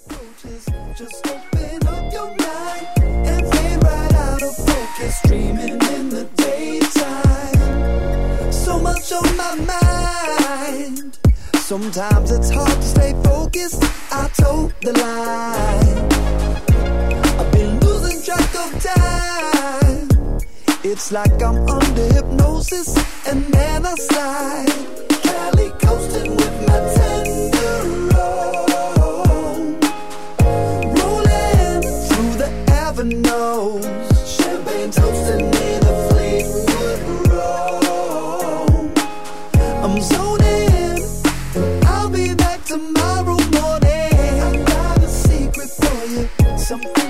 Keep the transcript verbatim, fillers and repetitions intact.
approaches. Just open up your mind and fade right out of focus. Dreaming in the daytime. So much on my mind. Sometimes it's hard to stay focused. I told the lie. I've been losing track of time. It's like I'm under hypnosis and then I slide. Cali coasting with my tenderoni. Rolling through the avenues. Champagne toasting in a Fleetwood Road. I'm zoning and I'll be back tomorrow morning. I got a secret for you. Something